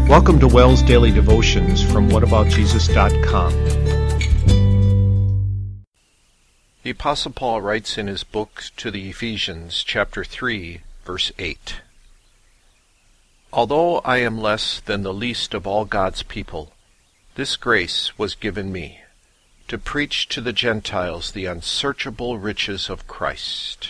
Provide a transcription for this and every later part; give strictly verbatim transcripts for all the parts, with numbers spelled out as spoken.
Welcome to Wells Daily Devotions from what about jesus dot com. The Apostle Paul writes in his book to the Ephesians, chapter three, verse eight. Although I am less than the least of all God's people, this grace was given me, to preach to the Gentiles the unsearchable riches of Christ.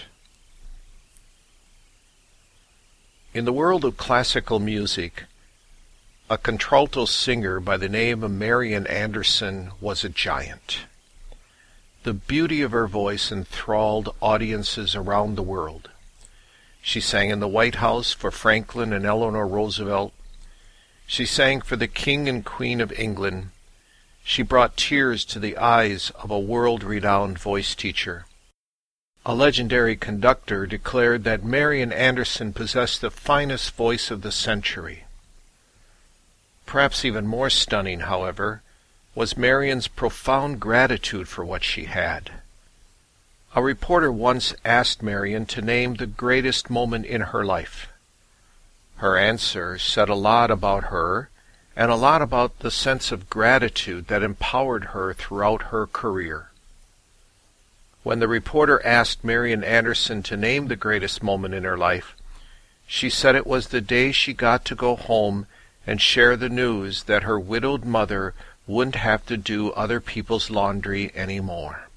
In the world of classical music, a contralto singer by the name of Marian Anderson was a giant. The beauty of her voice enthralled audiences around the world. She sang in the White House for Franklin and Eleanor Roosevelt. She sang for the King and Queen of England. She brought tears to the eyes of a world-renowned voice teacher. A legendary conductor declared that Marian Anderson possessed the finest voice of the century. Perhaps even more stunning, however, was Marian's profound gratitude for what she had. A reporter once asked Marian to name the greatest moment in her life. Her answer said a lot about her and a lot about the sense of gratitude that empowered her throughout her career. When the reporter asked Marian Anderson to name the greatest moment in her life, she said it was the day she got to go home and share the news that her widowed mother wouldn't have to do other people's laundry anymore.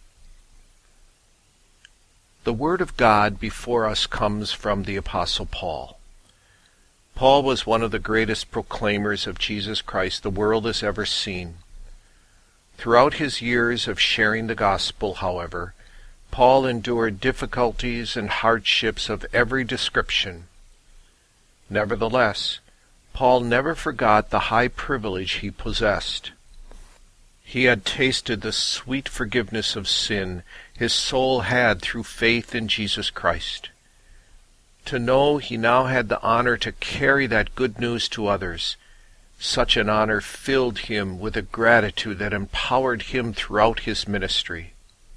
The Word of God before us comes from the Apostle Paul. Paul was one of the greatest proclaimers of Jesus Christ the world has ever seen. Throughout his years of sharing the gospel, however, Paul endured difficulties and hardships of every description. Nevertheless, Paul never forgot the high privilege he possessed. He had tasted the sweet forgiveness of sin his soul had through faith in Jesus Christ. To know he now had the honor to carry that good news to others, such an honor filled him with a gratitude that empowered him throughout his ministry.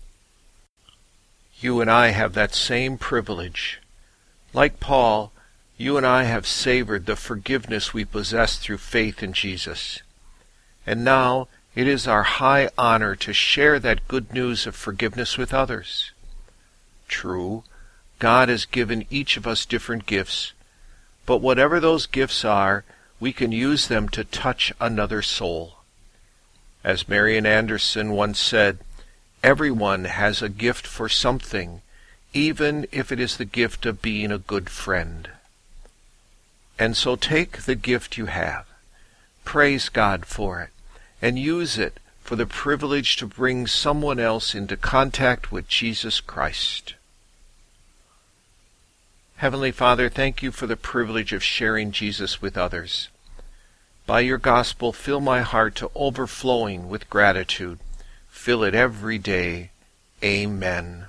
You and I have that same privilege. Like Paul, you and I have savored the forgiveness we possess through faith in Jesus. And now it is our high honor to share that good news of forgiveness with others. True, God has given each of us different gifts, but whatever those gifts are, we can use them to touch another soul. As Marian Anderson once said, everyone has a gift for something, even if it is the gift of being a good friend. And so take the gift you have, praise God for it, and use it for the privilege to bring someone else into contact with Jesus Christ. Heavenly Father, thank you for the privilege of sharing Jesus with others. By your gospel, fill my heart to overflowing with gratitude. Fill it every day. Amen.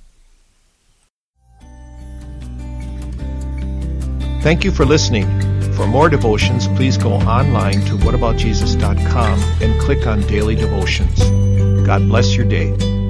Thank you for listening. For more devotions, please go online to what about jesus dot com and click on Daily Devotions. God bless your day.